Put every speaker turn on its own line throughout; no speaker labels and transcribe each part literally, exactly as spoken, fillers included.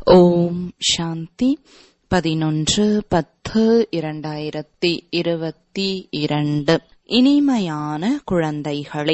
ஓம் சாந்தி. பதினொன்று பத்து இரண்டாயிரத்தி இருபத்தி இரண்டு. இனிமையான குழந்தைகளே,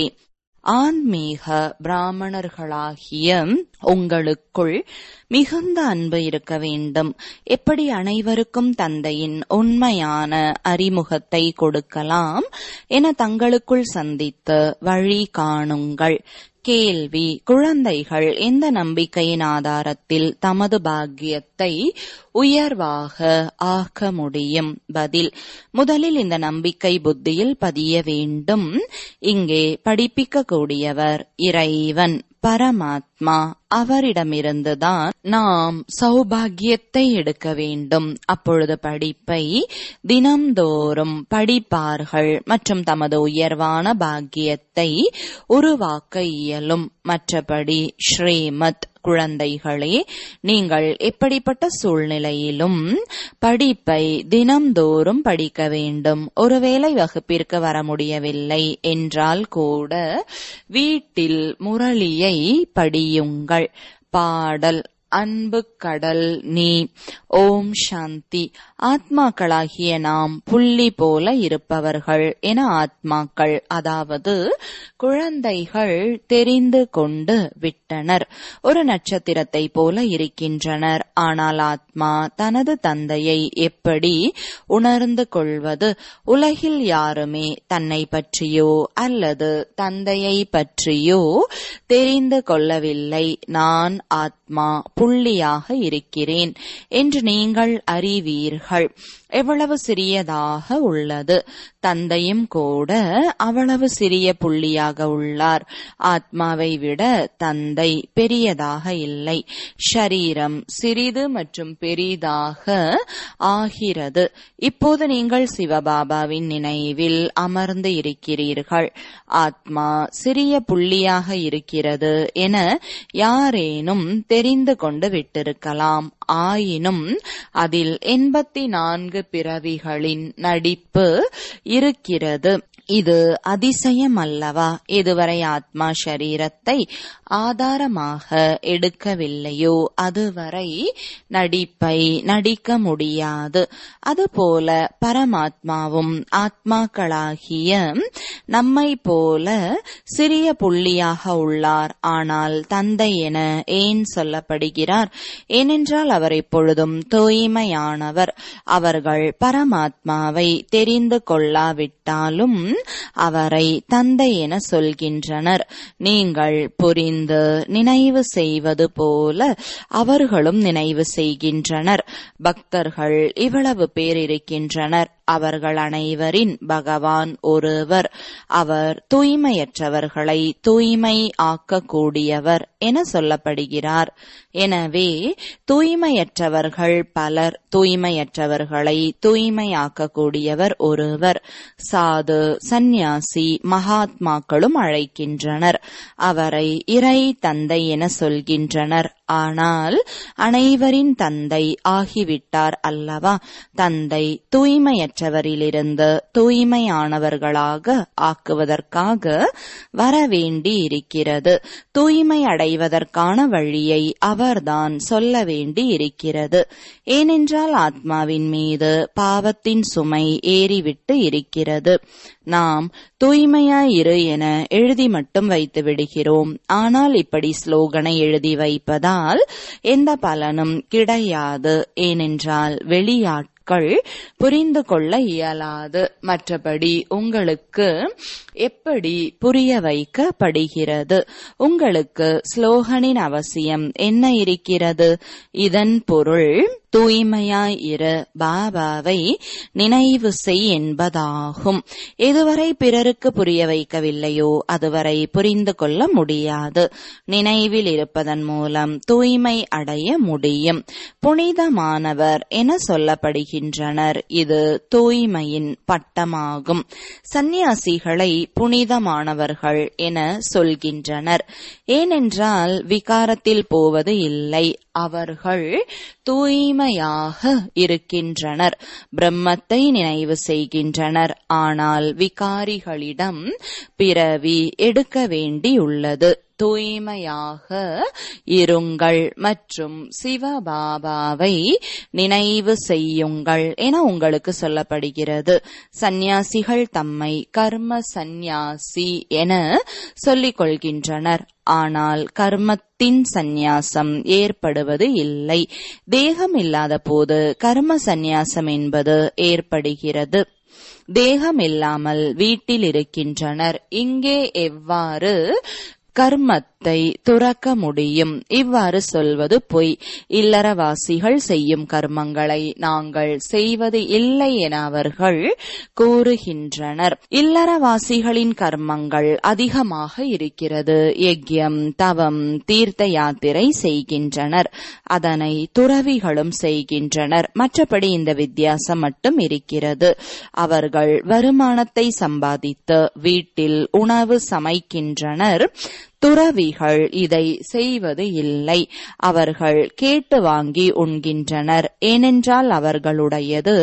ஆன்மீக பிராமணர்களாகிய உங்களுக்குள் மிகுந்த அன்பு இருக்க வேண்டும். எப்படி அனைவருக்கும் தந்தையின் உண்மையான அறிமுகத்தை கொடுக்கலாம் என தங்களுக்குள் சந்தித்து வழி காணுங்கள். கேள்வி: குழந்தைகள் எந்த நம்பிக்கையின் ஆதாரத்தில் தமது பாக்கியத்தை உயர்வாக ஆக்க முடியும்? பதில்: முதலில் இந்த நம்பிக்கை புத்தியில் பதிய வேண்டும். இங்கே படிப்பிக்க கூடியவர் இறைவன், பரமாத்மா. அவரிடமிருந்துதான் நாம் சௌபாகியத்தை எடுக்க வேண்டும். அப்பொழுது படிப்பை தினம்தோறும் படிப்பார்கள் மற்றும் தமது உயர்வான பாக்கியத்தை உருவாக்க இயலும். மற்றபடி ஸ்ரீமத் குழந்தைகளே, நீங்கள் எப்படிப்பட்ட சூழ்நிலையிலும் படிப்பை தினம்தோறும் படிக்க வேண்டும். ஒருவேளை வகுப்பிற்கு வர முடியவில்லை என்றால் கூட வீட்டில் முரளியை படியுங்கள். பாடல்: அன்பு கடல் நீ. ஓம் சாந்தி. ஆத்மாக்களாகிய நாம் புள்ளி போல இருப்பவர்கள் என ஆத்மாக்கள், அதாவது குழந்தைகள் தெரிந்து கொண்டு விட்டனர். ஒரு நட்சத்திரத்தை போல இருக்கின்றனர். ஆனால் ஆத்மா தனது தந்தையை எப்படி உணர்ந்து கொள்வது? உலகில் யாருமே தன்னை பற்றியோ அல்லது தந்தையை பற்றியோ தெரிந்து கொள்ளவில்லை. நான் ஆத்மா புள்ளியாக இருக்கிறேன் என்று நீங்கள் அறிவீர்கள். எவ்வளவு சிறியதாக உள்ளது. தந்தையும் கூட அவ்வளவு சிறிய புள்ளியாக உள்ளார். ஆத்மாவை விட தந்தை பெரியதாக இல்லை. ஷரீரம் சிறிது மற்றும் பெரிதாக ஆகிறது. இப்போது நீங்கள் சிவபாபாவின் நினைவில் அமர்ந்து இருக்கிறீர்கள். ஆத்மா சிறிய புள்ளியாக இருக்கிறது என யாரேனும் தெரிந்து கொண்டு விட்டிருக்கலாம். ஆயினும் அதில் எண்பத்தி நான்கு பிறவிகளின் நடிப்பு இருக்கிறது. இது அதிசயம் அல்லவா? எதுவரை ஆத்மா ஷரீரத்தை ஆதாரமாக எடுக்கவில்லையோ அதுவரை நடிப்பை நடிக்க முடியாது. அதுபோல பரமாத்மாவும் ஆத்மாக்களாகிய நம்மை போல சிறிய புள்ளியாக உள்ளார். ஆனால் தந்தை என ஏன் சொல்லப்படுகிறார்? ஏனென்றால் அவர் எப்பொழுதும் தூய்மையானவர். அவர்கள் பரமாத்மாவை தெரிந்து கொள்ளாவிட்டாலும் அவரை தந்தை என சொல்கின்றனர். நீங்கள் புரிந்து நினைவு செய்வது போல அவர்களும் நினைவு செய்கின்றனர். பக்தர்கள் இவ்வளவு பேர் இருக்கின்றனர். அவர்கள் அனைவரின் பகவான் ஒருவர். அவர் தூய்மையற்றவர்களை தூய்மை ஆக்கக்கூடியவர் என சொல்லப்படுகிறார். எனவே தூய்மையற்றவர்கள் பலர். தூய்மையற்றவர்களை தூய்மையாக்கக்கூடியவர் ஒருவர். சாது, சந்நியாசி, மகாத்மாக்களும் அழைக்கின்றனர். அவரை இறை தந்தை என சொல்கின்றனர். ஆனால் அனைவரின் தந்தை ஆகிவிட்டார் அல்லவா? தந்தை தூய்மையற்றவரிலிருந்து தூய்மையானவர்களாக ஆக்குவதற்காக வரவேண்டி இருக்கிறது. தூய்மை அடைவதற்கான வழியை அவர்தான் சொல்ல வேண்டி இருக்கிறது. ஏனென்றால் ஆத்மாவின் மீது பாவத்தின் சுமை ஏறிவிட்டு இருக்கிறது. நாம் தூய்மையாயிரு என எழுதி மட்டும் வைத்து விடுகிறோம். ஆனால் இப்படி ஸ்லோகனை எழுதி வைப்பதால் எந்த பலனும் கிடையாது. ஏனென்றால் வெளியாட்கள் புரிந்து கொள்ள இயலாது. மற்றபடி உங்களுக்கு எப்படி புரிய வைக்கப்படுகிறது? உங்களுக்கு ஸ்லோகனின் அவசியம் என்ன இருக்கிறது? இதன் பொருள் தூய்மையாயிரு, பாபாவை நினைவு செய் என்பதாகும். எதுவரை பிறருக்கு புரிய வைக்கவில்லையோ அதுவரை புரிந்து கொள்ள முடியாது. நினைவில் இருப்பதன் மூலம் தூய்மை அடைய முடியும். புனிதமானவர் என சொல்லப்படுகின்றனர். இது தூய்மையின் பட்டமாகும். சந்நியாசிகளை புனிதமானவர்கள் என சொல்கின்றனர். ஏனென்றால் விகாரத்தில் போவது இல்லை. அவர்கள் தூய்மையாக இருக்கின்றனர். பிரம்மத்தை நினைவு செய்கின்றனர். ஆனால் விகாரிகளிடம் பிறவி எடுக்க வேண்டியுள்ளது. தூய்மையாக இருங்கள் மற்றும் சிவபாபாவை நினைவு செய்யுங்கள் என உங்களுக்கு சொல்லப்படுகிறது. சந்நியாசிகள் தம்மை கர்ம சந்நியாசி என சொல்லிக் கொள்கின்றனர். ஆனால் கர்மத்தின் சந்நியாசம் ஏற்படுவது இல்லை. தேகம் இல்லாத போது கர்ம சந்நியாசம் என்பது ஏற்படுகிறது. தேகம் இல்லாமல் வீட்டில் இருக்கின்றனர். இங்கே எவ்வாறு கர்மத்தை துறக்க முடியும்? இவ்வாறு சொல்வது பொய். இல்லறவாசிகள் செய்யும் கர்மங்களை நாங்கள் செய்வது இல்லை என அவர்கள் கூறுகின்றனர். இல்லறவாசிகளின் கர்மங்கள் அதிகமாக இருக்கிறது. யஜ்யம், தவம், தீர்த்த யாத்திரை செய்கின்றனர். அதனை துறவிகளும் செய்கின்றனர். மற்றபடி இந்த வித்தியாசம் மட்டும் இருக்கிறது. அவர்கள் வருமானத்தை சம்பாதித்து வீட்டில் உணவு சமைக்கின்றனர். துறவிகள் இதை செய்வது இல்லை. அவர்கள் கேட்டு வாங்கி உண்கின்றனர். ஏனென்றால் அவர்களுடையது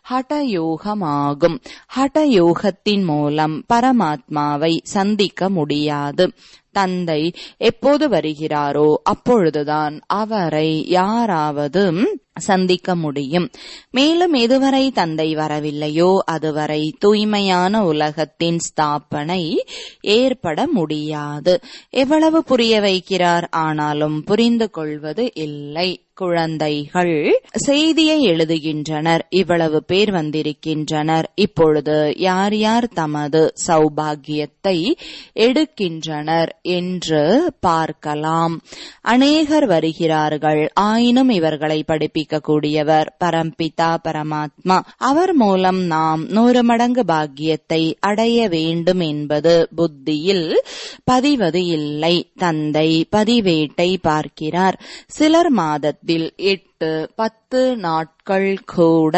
ஹடயோகமாகும். ஹடயோகத்தின் மூலம் பரமாத்மாவை சந்திக்க முடியாது. தந்தை எப்போது வருகிறாரோ அப்பொழுதுதான் அவரை யாராவது சந்திக்க முடியும். மேலும் எதுவரை தந்தை வரவில்லையோ அதுவரை தூய்மையான உலகத்தின் ஸ்தாபனை ஏற்பட முடியாது. எவ்வளவு புரிய வைக்கிறார், ஆனாலும் புரிந்து கொள்வது இல்லை. குழந்தைகள் செய்தியை எழுதுகின்றனர். இவ்வளவு பேர் வந்திருக்கின்றனர். இப்பொழுது யார் யார் தமது சௌபாகியத்தை எடுக்கின்றனர் என்று பார்க்கலாம். அநேகர் வருகிறார்கள். ஆயினும் இவர்களை படிப்பிக்க கூடியவர் பரம்பிதா பரமாத்மா. அவர் மூலம் நாம் நூறு மடங்கு பாக்கியத்தை அடைய வேண்டும் என்பது புத்தியில் பதிவது இல்லை. தந்தை பதிவேட்டை பார்க்கிறார். சிலர் மாதத்தில் எட்டு பத்து நாட்கள் கூட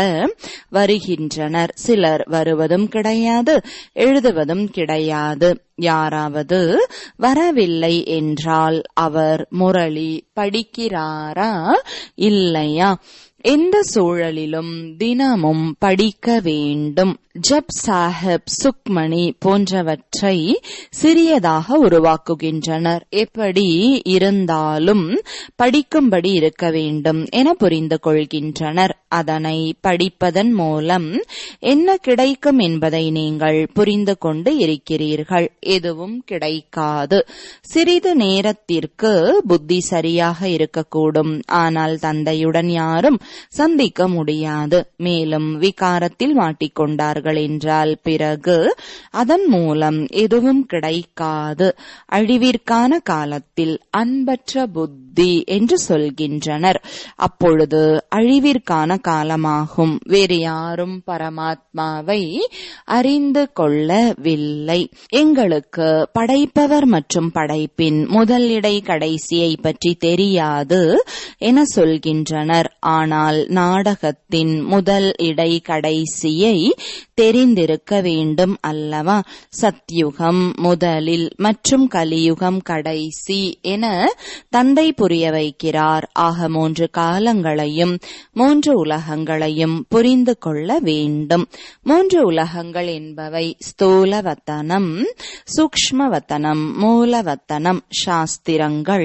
வருகின்றனர். சிலர் வருவதும் கிடையாது, எழுதுவதும் கிடையாது. யாராவது வரவில்லை என்றால் அவர் முரளி படிக்கிறாரா இல்லையா? எந்த சூழலிலும் தினமும் படிக்க வேண்டும். ஜப் சாஹிப், சுக்மணி போன்றவற்றை சிறியதாக உருவாக்குகின்றனர். எப்படி இருந்தாலும் படிக்கும்படி இருக்க வேண்டும் என புரிந்து கொள்கின்றனர். அதனை படிப்பதன் மூலம் என்ன கிடைக்கும் என்பதை நீங்கள் புரிந்து கொண்டு இருக்கிறீர்கள். எதுவும் கிடைக்காது. சிறிது நேரத்திற்கு புத்தி சரியாக இருக்கக்கூடும், ஆனால் தந்தையுடன் யாரும் சந்திக்க முடியாது. மேலும் விகாரத்தில் மாட்டிக்கொண்டார்கள் என்றால் பிறகு அதன் மூலம் எதுவும் கிடைக்காது. அழிவிற்கான காலத்தில் அன்பற்ற புத்தி என்று சொல்கின்றனர். அப்பொழுது அழிவிற்கான காலமாகும். வேறு யாரும் பரமாத்மாவை அறிந்து கொள்ளவில்லை. எங்களுக்கு படைப்பவர் மற்றும் படைப்பின் முதல் இடை கடைசியை பற்றி தெரியாது என சொல்கின்றனர். ஆனால் நாடகத்தின் முதல் இடை கடைசியை தெரிந்திருக்க வேண்டும் அல்லவா? சத்யுகம் முதலில் மற்றும் கலியுகம் கடைசி என தந்தை புரிய வைக்கிறார். ஆக மூன்று காலங்களையும் மூன்று உலகங்களையும் புரிந்து கொள்ள வேண்டும். மூன்று உலகங்கள் என்பவை ஸ்தூலவத்தனம், சூக்ஷ்மவத்தனம், மூலவத்தனம். சாஸ்திரங்கள்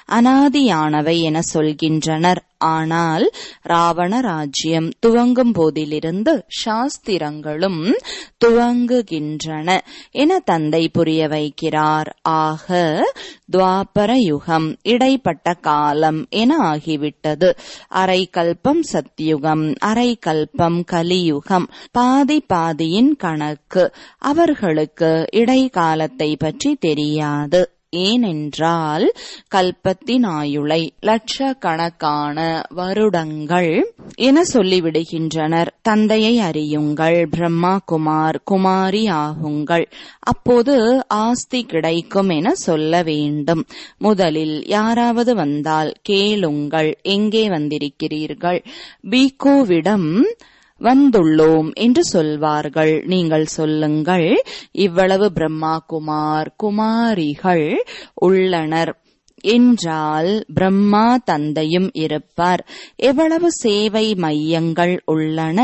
அனாதியானவை என சொல்கின்றனர். ஆனால் ராவண ராஜ்யம் துவங்கும் போதிலிருந்து சாஸ்திரங்களும் துவங்குகின்றன என தந்தை புரிய வைக்கிறார். ஆக துவாபர யுகம் இடைப்பட்ட காலம் என ஆகிவிட்டது. அரை கல்பம் சத்யுகம், அரை கல்பம் கலியுகம், பாதி பாதியின் கணக்கு. அவர்களுக்கு இடைக்காலத்தை பற்றி தெரியாது. ஏனென்றால் கல்பத்தின் ஆயுளை லட்சக்கணக்கான வருடங்கள் என சொல்லிவிடுகின்றனர். தந்தையை அறியுங்கள், பிரம்மா குமார் குமாரி ஆகுங்கள், அப்போது ஆஸ்தி கிடைக்கும் என சொல்ல வேண்டும். முதலில் யாராவது வந்தால் கேளுங்கள், எங்கே வந்திருக்கிறீர்கள்? பீகோவிடம் வந்துள்ளோம் என்று சொல்வார்கள். நீங்கள் சொல்லுங்கள், இவ்வளவு பிரம்மா குமார் குமாரிகள் உள்ளனர் என்றால் பிரம்மா தந்தையும் இருப்பார். எவ்வளவு சேவை மையங்கள் உள்ளன?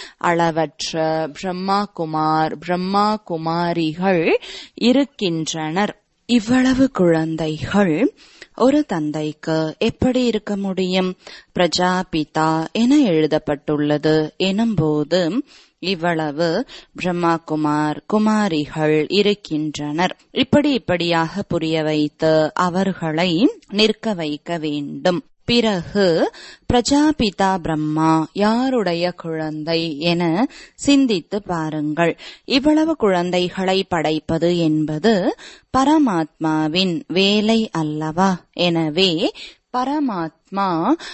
அளவற்ற பிரம்மா குமார் பிரம்மா குமாரிகள் இருக்கின்றனர். இவ்வளவு குழந்தைகள் ஒரு தந்தைக்கு எப்படி இருக்க முடியும்? பிரஜாபிதா என எழுதப்பட்டுள்ளது எனும்போது இவ்வளவு பிரம்மா குமார் குமாரிகள் இருக்கின்றனர். இப்படி இப்படியாக புரிய வைத்து அவர்களை நிற்க வைக்க வேண்டும். பிறகு பிரஜாபிதா பிரம்மா யாருடைய குழந்தை என சிந்தித்து பாருங்கள். இவ்வளவு குழந்தைகளை படைப்பது என்பது பரமாத்மாவின் வேலை அல்லவா? எனவே பரமாத்மா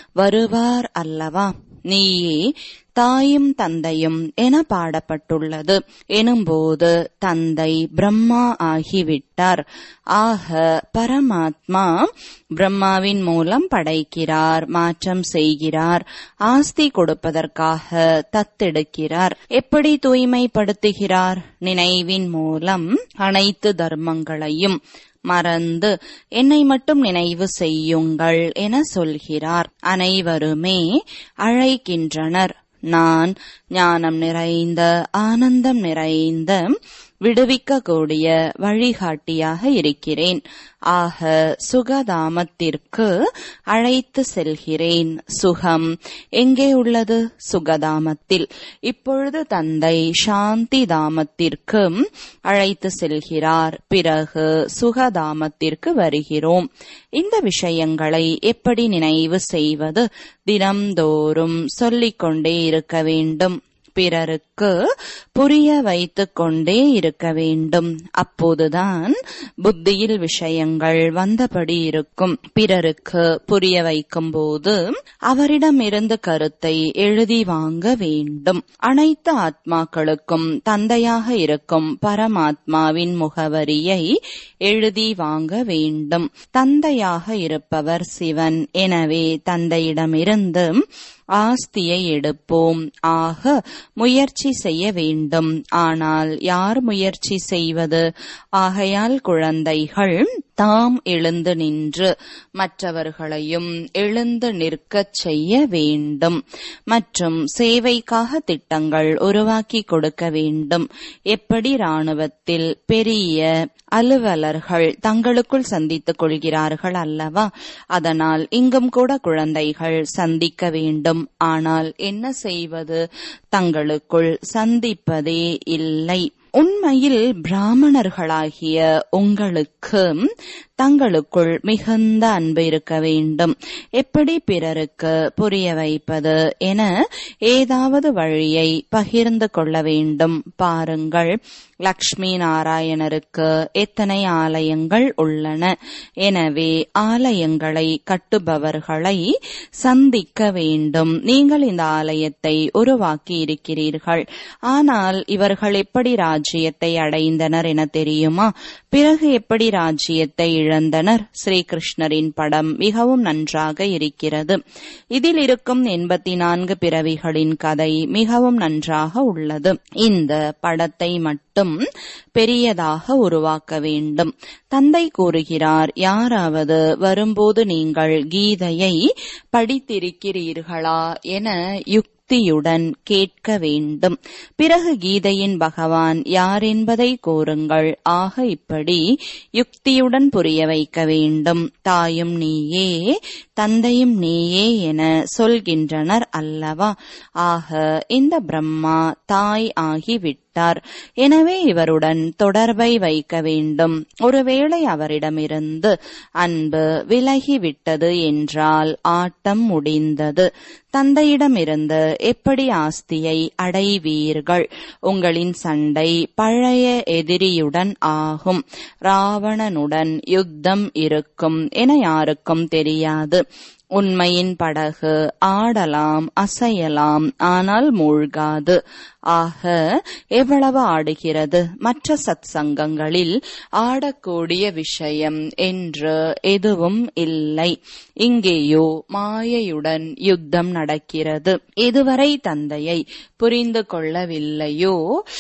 வருவார் அல்லவா? நீயே தாயும் தந்தையும் என பாடப்பட்டுள்ளது எனும்போது தந்தை பிரம்மா ஆகிவிட்டார். ஆக பரமாத்மா பிரம்மாவின் மூலம் படைக்கிறார், மாற்றம் செய்கிறார், ஆஸ்தி கொடுப்பதற்காக தத்தெடுக்கிறார். எப்படி தூய்மைப்படுத்துகிறார்? நினைவின் மூலம் அனைத்து தர்மங்களையும் மறந்து என்னை மட்டும் நினைவு செய்யுங்கள் என சொல்கிறார். அனைவருமே அழைக்கின்றனர். நான் ஞானம் நிறைந்த ஆனந்தம் நிறைந்த விடுவிக்கக்கூடிய வழிகாட்டியாக இருக்கிறேன். ஆக சுகதாமத்திற்கு அழைத்து செல்கிறேன். சுகம் எங்கே உள்ளது? சுகதாமத்தில். இப்பொழுது தந்தை சாந்தி தாமத்திற்கு அழைத்து செல்கிறார். பிறகு சுகதாமத்திற்கு வருகிறோம். இந்த விஷயங்களை எப்படி நினைவு செய்வது? தினம்தோறும் சொல்லிக் கொண்டே இருக்க வேண்டும். பிறருக்கு புரிய வைத்துக் கொண்டே இருக்க வேண்டும். அப்போதுதான் புத்தியில் விஷயங்கள் வந்தபடி இருக்கும். பிறருக்கு புரிய வைக்கும் போது அவரிடமிருந்து கருத்தை எழுதி வாங்க வேண்டும். அனைத்து ஆத்மாக்களுக்கும் தந்தையாக இருக்கும் பரமாத்மாவின் முகவரியை எழுதி வாங்க வேண்டும். தந்தையாக இருப்பவர் சிவன். எனவே தந்தையிடமிருந்து ஆஸ்தியை எடுப்போம். ஆக முயற்சி செய்ய வேண்டும். ஆனால் யார் முயற்சி செய்வது? ஆகையால் குழந்தைகள் தாம் எழுந்து நின்று மற்றவர்களையும் எழுந்து நிற்கச் செய்ய வேண்டும். மற்றும் சேவைக்காக திட்டங்கள் உருவாக்கி கொடுக்க வேண்டும். எப்படி இராணுவத்தில் பெரிய அலுவலர்கள் தங்களுக்குள் சந்தித்துக் கொள்கிறார்கள் அல்லவா? அதனால் இங்கும் கூட குழந்தைகள் சந்திக்க வேண்டும். ஆனால் என்ன செய்வது? தங்களுக்குள் சந்திப்பதே இல்லை. உண்மையில் பிராமணர்களாகிய உங்களுக்கு தங்களுக்குள் மிகுந்த அன்பு இருக்க வேண்டும். எப்படி பிறருக்கு புரிய வைப்பது என ஏதாவது வழியை பகிர்ந்து கொள்ள வேண்டும். பாருங்கள், லக்ஷ்மி நாராயணருக்கு எத்தனை ஆலயங்கள் உள்ளன. எனவே ஆலயங்களை கட்டுபவர்களை சந்திக்க வேண்டும். நீங்கள் இந்த ஆலயத்தை உருவாக்கி இருக்கிறீர்கள். ஆனால் இவர்கள் எப்படி ராஜ்யத்தை அடைந்தனர் என தெரியுமா? பிறகு எப்படி ராஜ்யத்தை இழந்தனர்? ஸ்ரீகிருஷ்ணரின் படம் மிகவும் நன்றாக இருக்கிறது. இதில் இருக்கும் எண்பத்தி நான்கு பிறவிகளின் கதை மிகவும் நன்றாக உள்ளது. இந்த படத்தை மட்டும் பெரியதாக உருவாக்க வேண்டும். தந்தை கூறுகிறார், யாராவது வரும்போது நீங்கள் கீதையை படித்திருக்கிறீர்களா என யுக்தி யுக்தியுடன் கேட்க வேண்டும். பிறகு கீதையின் பகவான் யார் என்பதை கூறுங்கள். ஆக இப்படி யுக்தியுடன் புரிய வைக்க வேண்டும். தாயும் நீயே தந்தையும் நீயே என சொல்கின்றனர் அல்லவா? ஆக இந்த பிரம்மா தாய் ஆகிவிட்டார். எனவே இவருடன் தொடர்பை வைக்க வேண்டும். ஒருவேளை அவரிடமிருந்து அன்பு விலகிவிட்டது என்றால் ஆட்டம் முடிந்தது. தந்தையிடமிருந்து எப்படி ஆஸ்தியை அடைவீர்கள்? உங்களின் சண்டை பழைய எதிரியுடன் ஆகும். ராவணனுடன் யுத்தம் இருக்கும் என யாருக்கும் தெரியாது. உண்மையின் படகு ஆடலாம், அசையலாம், ஆனால் மூழ்காது. ஆக எவ்வளவு ஆடுகிறது? மற்ற சத் சங்கங்களில் ஆடக்கூடிய விஷயம் என்று எதுவும் இல்லை. இங்கேயோ மாயையுடன் யுத்தம் நடக்கிறது. எதுவரை தந்தையை புரிந்து கொள்ளவில்லையோ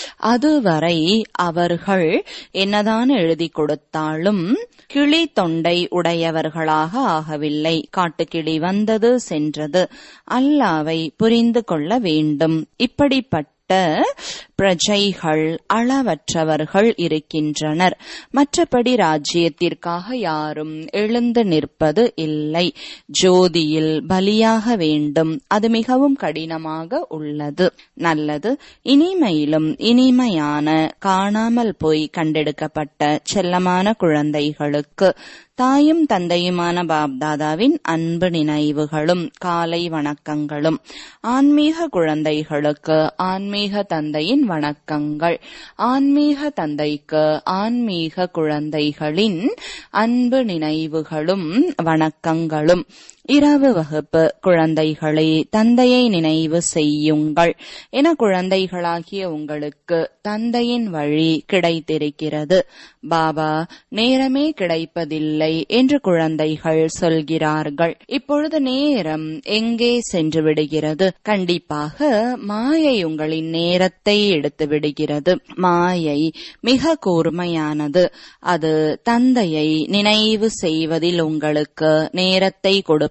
அதுவரை அவர்கள் என்னதான் எழுதி கொடுத்தாலும் கிளி தொண்டை உடையவர்களாக ஆகவில்லை. காட்டுக்கிளி வந்தது சென்றது. அல்லாவை புரிந்து கொள்ள வேண்டும். இப்படிப்பட்ட பிரஜைகள் அளவற்றவர்கள் இருக்கின்றனர். மற்றபடி ராஜ்யத்திற்காக யாரும் எழுந்து நிற்பது இல்லை. ஜோதியில் பலியாக வேண்டும். அது மிகவும் கடினமாக உள்ளது. நல்லது. இனிமையிலும் இனிமையான காணாமல் போய் கண்டெடுக்கப்பட்ட செல்லமான குழந்தைகளுக்கு தாயும் தந்தையுமான பாப்தாதாவின் அன்பு நினைவுகளும் காலை வணக்கங்களும். ஆன்மீக குழந்தைகளுக்கு ஆன்மீக தந்தையின் வணக்கங்கள். ஆன்மீக தந்தைக்கு ஆன்மீக குழந்தைகளின் அன்பு நினைவுகளும் வணக்கங்களும். இரவு வகுப்பு. குழந்தைகளே, தந்தையை நினைவு செய்யுங்கள் என குழந்தைகளாகிய உங்களுக்கு தந்தையின் வழி கிடைத்திருக்கிறது. பாபா, நேரமே கிடைப்பதில்லை என்று குழந்தைகள் சொல்கிறார்கள். இப்பொழுது நேரம் எங்கே சென்று விடுகிறது? கண்டிப்பாக மாயை உங்களின் நேரத்தை எடுத்து விடுகிறது. மாயை மிக கூர்மையானது. அது தந்தையை நினைவு செய்வதில் உங்களுக்கு நேரத்தை கொடுப்பதில்லை.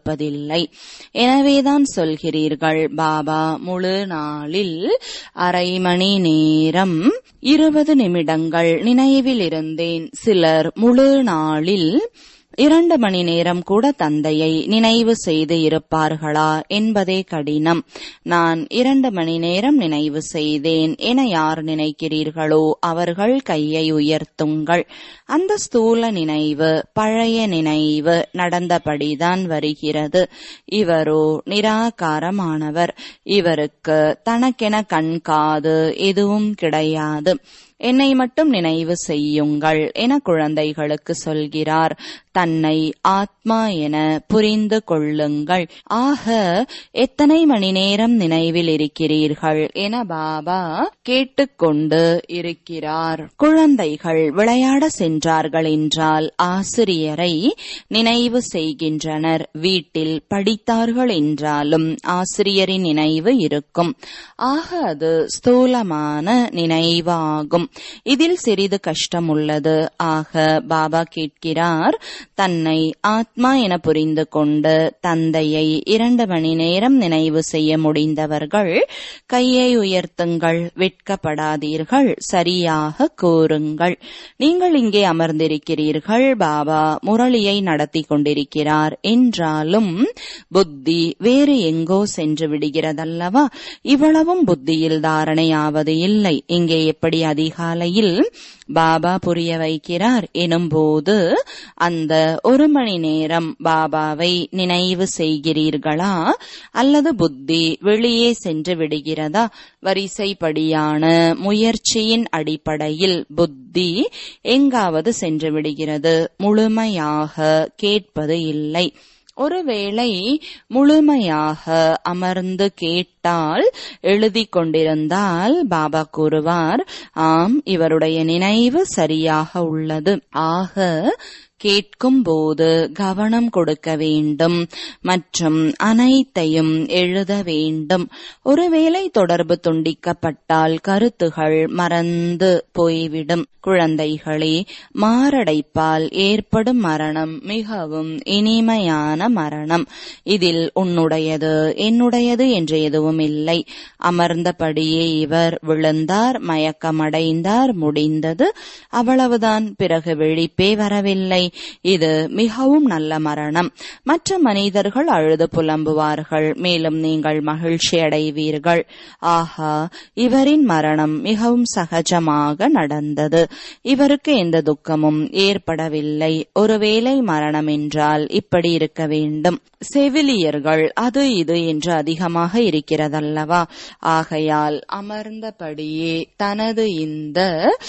எனவேதான் சொல்கிறீர்கள், பாபா முழு நாளில் அரை மணி நேரம் இருபது நிமிடங்கள் நினைவில் இருந்தேன். சிலர் முழு நாளில் இரண்டு மணி நேரம் கூட தந்தையை நினைவு செய்து இருப்பார்களா என்பதே கடினம். நான் இரண்டு மணி நேரம் நினைவு செய்தேன் என யார் நினைக்கிறீர்களோ அவர்கள் கையை உயர்த்துங்கள். அந்த ஸ்தூல நினைவு, பழைய நினைவு நடந்தபடிதான் வருகிறது. இவரோ நிராகாரமானவர். இவருக்கு தனக்கென கண் காது எதுவும் கிடையாது. என்னை மட்டும் நினைவு செய்யுங்கள் என குழந்தைகளுக்கு சொல்கிறார். தன்னை ஆத்மா என புரிந்து கொள்ளுங்கள். ஆக எத்தனை மணி நேரம் நினைவில் இருக்கிறீர்கள் என பாபா கேட்டுக்கொண்டு இருக்கிறார். குழந்தைகள் விளையாட சென்றார்கள் என்றால் ஆசிரியரை நினைவு செய்கின்றனர். வீட்டில் படித்தார்கள் என்றாலும் ஆசிரியரின் நினைவு இருக்கும். ஆக அது ஸ்தூலமான நினைவாகும். இதில் சிறிது கஷ்டம் உள்ளது. ஆக பாபா கேட்கிறார், தன்னை ஆத்மா என புரிந்து கொண்டு தந்தையை இரண்டு மணி நேரம் நினைவு செய்ய முடிந்தவர்கள் கையை உயர்த்துங்கள். வெட்கப்படாதீர்கள். சரியாக கூறுங்கள். நீங்கள் இங்கே அமர்ந்திருக்கிறீர்கள். பாபா முரளியை நடத்தி கொண்டிருக்கிறார் என்றாலும் புத்தி வேறு எங்கோ சென்று விடுகிறதல்லவா? இவ்வளவும் புத்தியில் தாரணையாவது இல்லை. இங்கே எப்படி அதிகாலையில் பாபா புரிய வைக்கிறார் எனும்போது அந்த ஒரு மணி நேரம் பாபாவை நினைவு செய்கிறீர்களா அல்லது புத்தி வெளியே சென்று விடுகிறதா? வரிசைப்படியான முயற்சியின் அடிப்படையில் புத்தி எங்காவது சென்று விடுகிறது. முழுமையாக கேட்பது இல்லை. ஒருவேளை முழுமையாக அமர்ந்து கேட்டால், எழுதி கொண்டிருந்தால் பாபா கூறுவார், ஆம், இவருடைய நினைவு சரியாக உள்ளது. ஆக கேட்கும் போது கவனம் கொடுக்க வேண்டும் மற்றும் அனைத்தையும் எழுத வேண்டும். ஒருவேளை தொடர்பு துண்டிக்கப்பட்டால் கருத்துகள் மறந்து போய்விடும். குழந்தைகளே, மாரடைப்பால் ஏற்படும் மரணம் மிகவும் இனிமையான மரணம். இதில் உன்னுடையது என்னுடையது என்று எதுவும் இல்லை. அமர்ந்தபடியே இவர் விழுந்தார், மயக்கமடைந்தார், முடிந்தது, அவ்வளவுதான். பிறகு விழிப்பே வரவில்லை. இது மிகவும் நல்ல மரணம். மற்ற மனிதர்கள் அழுது புலம்புவார்கள், மேலும் நீங்கள் மகிழ்ச்சி அடைவீர்கள். ஆஹா, இவரின் மரணம் மிகவும் சகஜமாக நடந்தது. இவருக்கு எந்த துக்கமும் ஏற்படவில்லை. ஒருவேளை மரணம் என்றால் இப்படி இருக்க வேண்டும். செவிலியர்கள் அது இது என்று அதிகமாக இருக்கிறதல்லவா? ஆகையால் அமர்ந்தபடியே தனது இந்த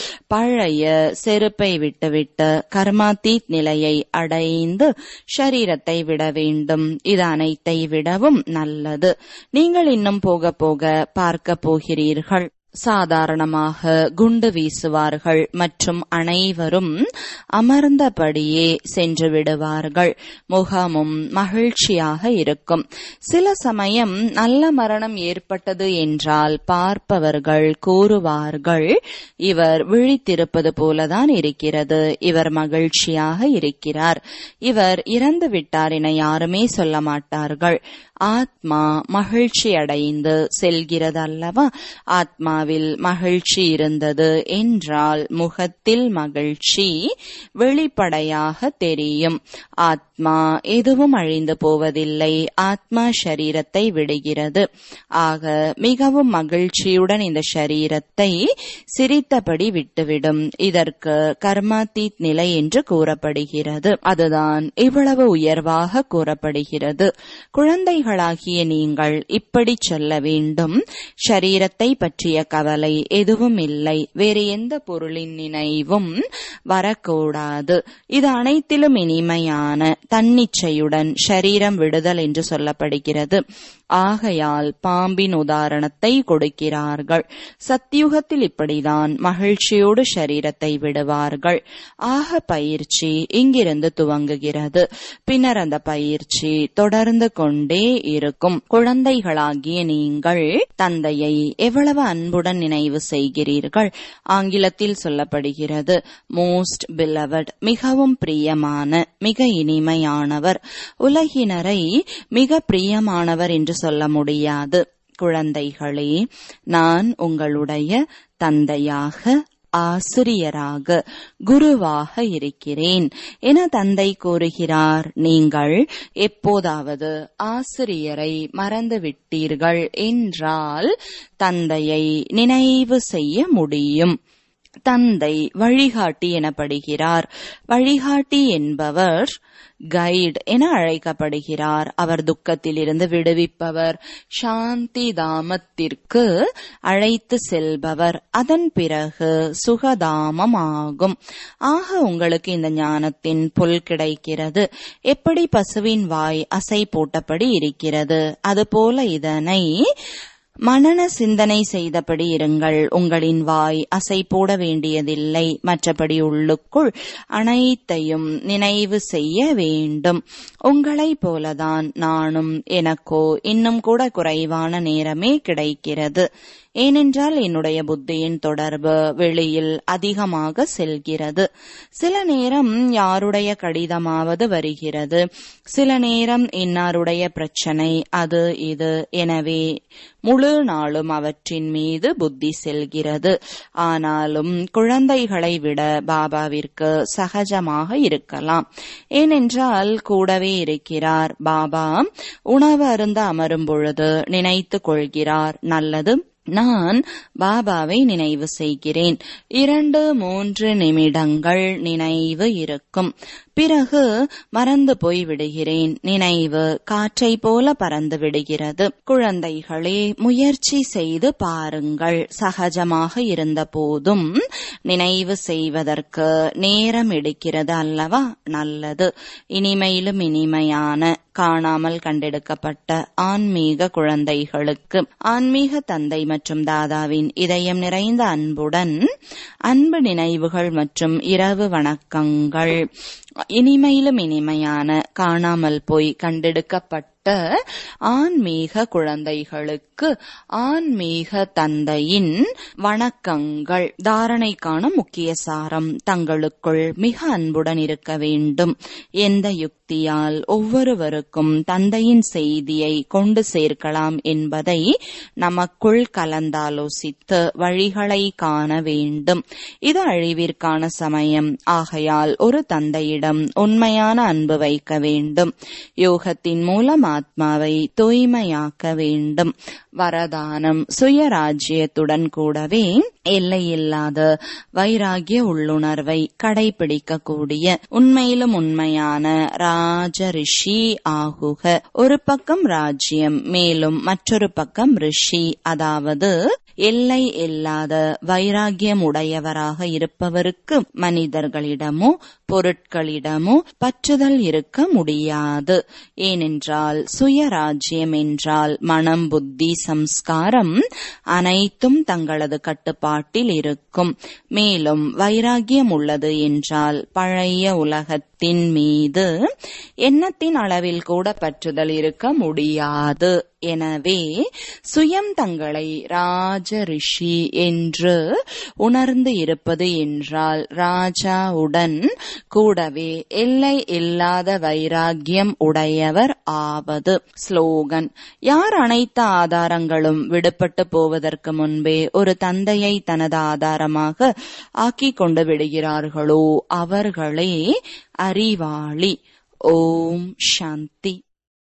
பழைய செருப்பை விட்டுவிட்டு கர்மாத்தீத் நிலையை அடைந்து ஷரீரத்தை விட வேண்டும். இது அனைத்தை விடவும் நல்லது. நீங்கள் இன்னும் போக போக பார்க்க போகிறீர்கள். சாதாரணமாக குண்டு வீசுவார்கள் மற்றும் அனைவரும் அமர்ந்தபடியே சென்று விடுவார்கள். முகமும் மகிழ்ச்சியாக இருக்கும். சில சமயம் நல்ல மரணம் ஏற்பட்டது என்றால் பார்ப்பவர்கள் கூறுவார்கள், இவர் விழித்திருப்பது போலதான் இருக்கிறது, இவர் மகிழ்ச்சியாக இருக்கிறார், இவர் இறந்து விட்டார் என யாருமே சொல்ல மாட்டார்கள். ஆத்மா மகிழ்ச்சி அடைந்து செல்கிறது அல்லவா? ஆத்மாவில் மகிழ்ச்சி இருந்தது என்றால் முகத்தில் மகிழ்ச்சி வெளிப்படையாக தெரியும். ஆத்மா எதுவும் அழிந்து போவதில்லை. ஆத்மா ஷரீரத்தை விடுகிறது. ஆக மிகவும் மகிழ்ச்சியுடன் இந்த ஷரீரத்தை சிரித்தபடி விட்டுவிடும். இதற்கு கர்மாதீத் நிலை என்று கூறப்படுகிறது. அதுதான் இவ்வளவு உயர்வாக கூறப்படுகிறது. குழந்தைகளாகிய நீங்கள் இப்படி சொல்ல வேண்டும், ஷரீரத்தை பற்றிய கவலை எதுவும் இல்லை, வேறு எந்த பொருளின் நினைவும் வரக்கூடாது. இது அனைத்திலும் இனிமையான தன்னிச்சையுடன் ஷரீரம் விடுதல் என்று சொல்லப்படுகிறது. ஆகையால் பாம்பின் உதாரணத்தை கொடுக்கிறார்கள். சத்தியுகத்தில் இப்படிதான் மகிழ்ச்சியோடு ஷரீரத்தை விடுவார்கள். ஆக பயிற்சி இங்கிருந்து துவங்குகிறது. பின்னர் அந்த பயிற்சி தொடர்ந்து கொண்டே இருக்கும். குழந்தைகளாகிய நீங்கள் தந்தையை எவ்வளவு அன்புடன் நினைவு செய்கிறீர்கள். ஆங்கிலத்தில் சொல்லப்படுகிறது, மோஸ்ட் பிலவட், மிகவும் பிரியமான, மிக இனிமையானவர். உலகினரை மிக பிரியமானவர் என்று சொல்ல முடியாது. குழந்தைகளே, நான் உங்களுடைய தந்தையாக, ஆசிரியராக, குருவாக இருக்கிறேன் என தந்தை கூறுகிறார். நீங்கள் எப்போதாவது ஆசிரியரை மறந்துவிட்டீர்கள் என்றால் தந்தையை நினைவு செய்ய முடியும். தந்தை வழிகாட்டி எனப்படுகிறார். வழிகாட்டி என்பவர் கைட் என அழைக்கப்படுகிறார். அவர் துக்கத்திலிருந்து விடுவிப்பவர், சாந்தி தாமத்திற்கு அழைத்து செல்பவர், அதன் பிறகு சுகதாமம் ஆகும். ஆக உங்களுக்கு இந்த ஞானத்தின் புல் கிடைக்கிறது. எப்படி பசுவின் வாய் அசை போட்டபடி இருக்கிறது, அதுபோல இதனை மனன சிந்தனை செய்தபடி இருங்கள். உங்களின் வாய் அசை போட வேண்டியதில்லை. மற்றபடி உள்ளுக்குள் அனைத்தையும் நினைவு செய்ய வேண்டும். உங்களைப் போலதான் நானும். எனக்கோ இன்னும் கூட குறைவான நேரமே கிடைக்கிறது. ஏனென்றால் என்னுடைய புத்தியின் தொடர்பு வெளியில் அதிகமாக செல்கிறது. சில நேரம் யாருடைய கடிதமாவது வருகிறது, சில நேரம் இன்னாருடைய பிரச்சனை, அது இது. எனவே முழு நாளும் அவற்றின் மீது புத்தி செல்கிறது. ஆனாலும் குழந்தைகளை விட பாபாவிற்கு சகஜமாக இருக்கலாம். ஏனென்றால் கூடவே இருக்கிறார். பாபா உணவு அருந்த அமரும் பொழுது நினைத்து கொள்கிறார், நல்லது, நான் பாபாவை நினைவு செய்கிறேன். இரண்டு மூன்று நிமிடங்கள் நினைவு இருக்கும். பிறகு மறந்து போய் விடுகிறேன். நினைவு காற்றை போல பறந்து விடுகிறது. குழந்தைகளே, முயற்சி செய்து பாருங்கள். சகஜமாக இருந்த போதும் நினைவு செய்வதற்கு நேரம் எடுக்கிறது அல்லவா? நல்லது. இனிமையிலும் இனிமையான காணாமல் கண்டெடுக்கப்பட்ட ஆன்மீக குழந்தைகளுக்கு ஆன்மீக தந்தை மற்றும் தாதாவின் இதயம் நிறைந்த அன்புடன் அன்பு நினைவுகள் மற்றும் இரவு வணக்கங்கள். இனிமையிலும் இனிமையான காணாமல் போய் கண்டெடுக்கப்பட்ட ஆன்மீக குழந்தைகளுக்கு ஆன்மீக தந்தையின் வணக்கங்கள். தாரணைக்கான முக்கிய சாரம்: தங்களுக்குள் மிக அன்புடன் இருக்க வேண்டும். எந்த யுக்தியால் ஒவ்வொருவருக்கும் தந்தையின் செய்தியை கொண்டு சேர்க்கலாம் என்பதை நமக்குள் கலந்தாலோசித்து வழிகளை காண வேண்டும். இது அழிவிற்கான சமயம். ஆகையால் ஒரு தந்தையிடம் உண்மையான அன்பு வைக்க வேண்டும். யோகத்தின் மூலம் ஆத்மாவை தூய்மையாக்க வேண்டும். வரதானம்: சுயராஜ்யத்துடன் கூடவே எல்லையில்லாத வைராகிய உள்ளுணர்வை கடைபிடிக்கக்கூடிய உண்மையிலும் உண்மையான ராஜ ரிஷி ஆகுக. ஒரு பக்கம் ராஜ்யம், மேலும் மற்றொரு பக்கம் ரிஷி, அதாவது எல்லை இல்லாத வைராகியம் உடையவராக இருப்பவருக்கு மனிதர்களிடமோ பொருட்களிடமோ பற்றுதல் இருக்க முடியாது. ஏனென்றால் சுயராஜ்யம் என்றால் மனம், புத்தி, சம்ஸ்காரம் அனைத்தும் தங்களது கட்டுப்பாட்டில் இருக்கும். மேலும் வைராகியம் உள்ளது என்றால் பழைய உலகத்தின் மீது எண்ணத்தின் அளவில் கூட பற்றுதல் இருக்க முடியாது. எனவே சுயம் தங்களை ராஜ ரிஷி என்று உணர்ந்து இருப்பது என்றால் ராஜாவுடன் கூடவே எல்லை இல்லாத வைராகியம் உடையவர் ஆவது. ஸ்லோகன்: யார் அனைத்து ஆதாரங்களும் விடுபட்டு போவதற்கு முன்பே ஒரு தந்தையை தனது ஆதாரமாக ஆக்கிக் கொண்டு விடுகிறார்களோ அவர்களே அறிவாளி. ஓம் சாந்தி.